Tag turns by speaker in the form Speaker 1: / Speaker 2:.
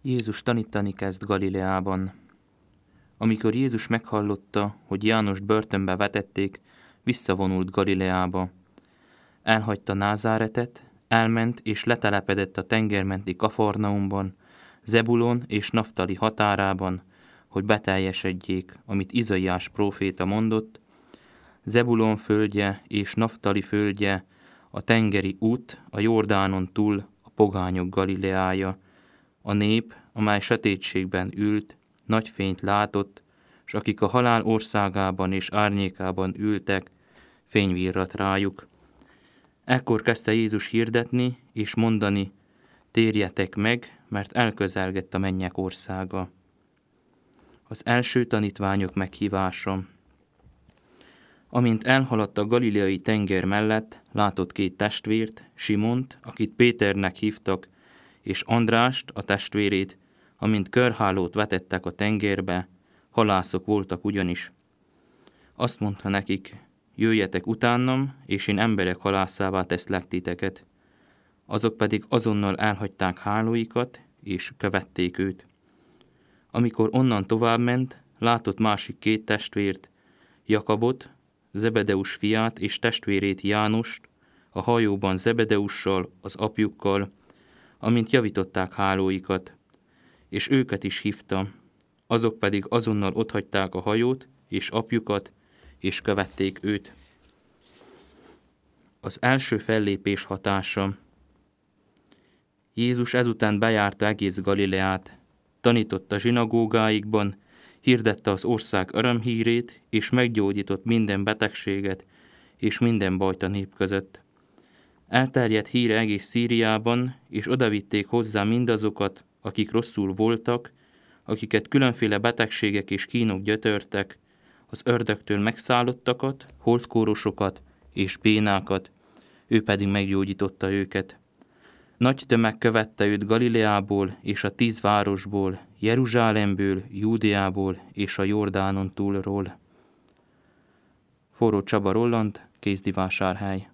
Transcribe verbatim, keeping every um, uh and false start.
Speaker 1: Jézus tanítani kezd Galileában. Amikor Jézus meghallotta, hogy Jánost börtönbe vetették, visszavonult Galileába. Elhagyta Názáretet, elment és letelepedett a tengermenti Kafarnaumban, Zebulon és Naftali határában, hogy beteljesedjék, amit Izaiás próféta mondott: Zebulon földje és Naftali földje, a tengeri út, a Jordánon túl, a pogányok Galileája, a nép, amely sötétségben ült, nagy fényt látott, s akik a halál országában és árnyékában ültek, fény virrat rájuk. Ekkor kezdte Jézus hirdetni és mondani: térjetek meg, mert elközelgett a mennyek országa. Az első tanítványok meghívása. Amint elhaladt a galileai tenger mellett, látott két testvért, Simont, akit Péternek hívtak, és Andrást, a testvérét, amint körhálót vetettek a tengerbe, halászok voltak ugyanis. Azt mondta nekik: jöjjetek utánam, és én emberek halászává teszlek titeket. Azok pedig azonnal elhagyták hálóikat, és követték őt. Amikor onnan továbbment, látott másik két testvért, Jakabot, Zebedeus fiát és testvérét Jánost, a hajóban Zebedeussal, az apjukkal, amint javították hálóikat, és őket is hívta. Azok pedig azonnal otthagyták a hajót és apjukat, és követték őt. Az első fellépés hatása. Jézus ezután bejárta egész Galileát, tanította zsinagógáikban, hirdette az ország örömhírét, és meggyógyított minden betegséget és minden bajt a nép között. Elterjedt híre egész Szíriában, és odavitték hozzá mindazokat, akik rosszul voltak, akiket különféle betegségek és kínok gyötörtek, az ördögtől megszállottakat, holtkórosokat és bénákat, ő pedig meggyógyította őket. Nagy tömeg követte őt Galileából és a tíz városból, Jeruzsálemből, Júdeából és a Jordánon túlról. Forró Csaba Rolland, Kézdivásárhely.